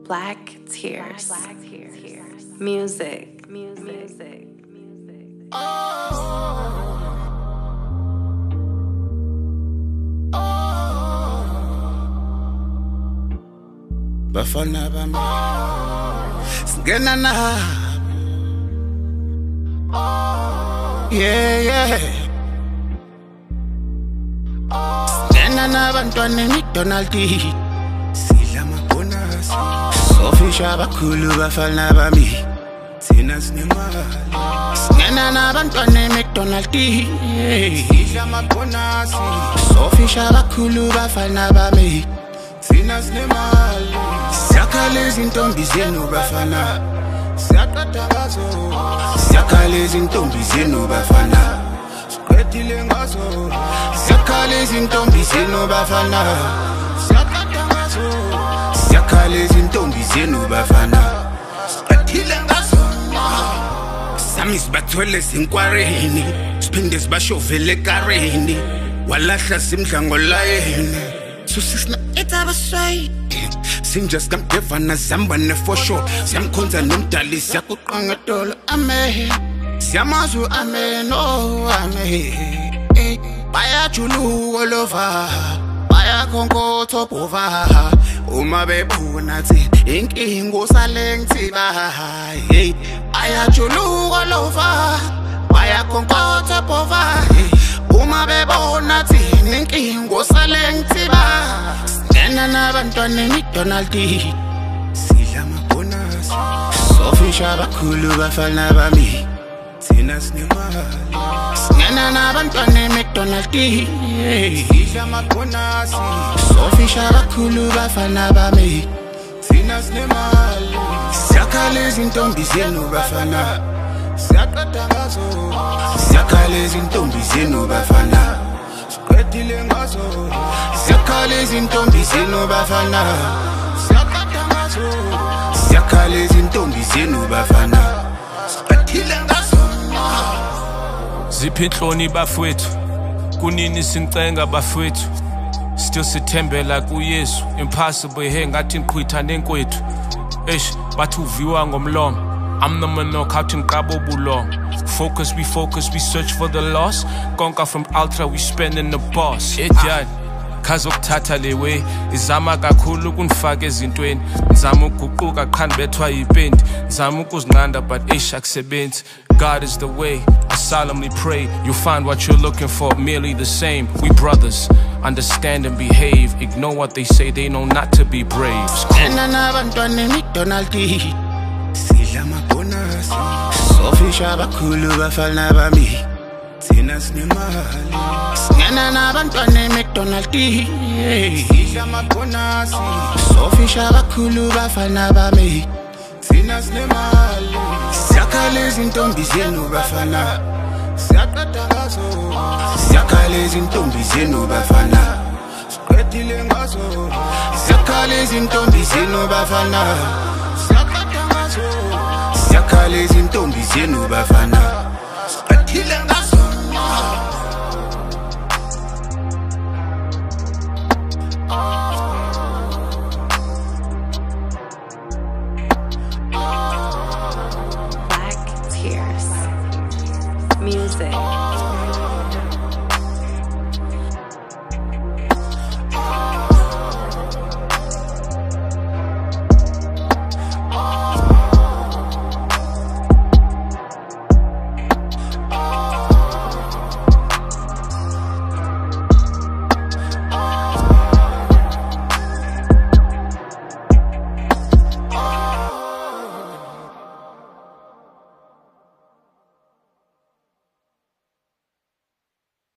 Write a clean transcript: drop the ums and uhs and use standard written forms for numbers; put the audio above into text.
Black Tears. Music. Bafana bami singena na yeah singena nabantwana eMcDonald's sidla amabonus sofisha abakhulu bafana bami thina sinemali singena nabantwana eMcDonald's sidla amabonus sofisha abakhulu bafana bami thina sinemali siyakhala izintombi zenu bafana siyaqeda ngazo siyakhala izintombi zenu bafana siqedile ngazo siyakhala izintombi zenu bafana siyaqeda ngazo siyakhala izintombi zenu bafana siqedile ngazo sami sibathwele sinkwareni siphinde sibashovele ekareni walahla simdlango layeni susisna etabasway sinjust kamdevana zamba for sure siyamkhonza nomdali siyakuqanga dolo ame siyamazu ame no ame bayajuluko lova bayakhonkothwa bova uma bephuna thi inkingo sale ngithiba hey bayajuluko lova bayakhonkothwa bova uma bebona thi inkingo sale ngithiba singena nabantwana eMcDonald's sidla amabonus sofisha abakhulu bafana bami thina sinemali singena nabantwana eMcDonald's sidla amabonus sofisha abakhulu bafana bami thina sinemali siyakhala izintombi zenu bafana siyaqeda ngazo siyakhala izintombi zenu bafana siqedile ngazo siyakhala izintombi zenu bafana siyaqeda ngazo siyakhala izintombi zenu bafana siqedile ngazo ziphi inhloni bafowethu kunini sincenga bafowethu still sithembela kuYesu impossible he ngathi nqhwitha nenkwethu bathi uviwa ngomlomo I'm the man cutting grabo bulong. Focus, we search for the lost. Konka from ultra, we spend in the boss. Ejad, kazokuthatha lewe. Izama kakhulu kunifaka ezintweni. Nizama ukuguquka qhani bethwa yipendi. Nizama ukuzinqanda but akusebenzi. God is the way, I solemnly pray. You'll find what you're looking for, merely the same. We brothers, understand and behave. Ignore what they say, they know not to be brave. sidla amabonus sofisha abakhulu bafana bami thina sinemali singena nabantwana eMcDonald's sidla amabonus sofisha abakhulu bafana bami thina sinemali siyakhala izintombi zenu bafana siyaqeda ngazo siyakhala izintombi zenu bafana siqedile ngazo siyakhala izintombi zenu bafana siyakhala izintombi zenu bafana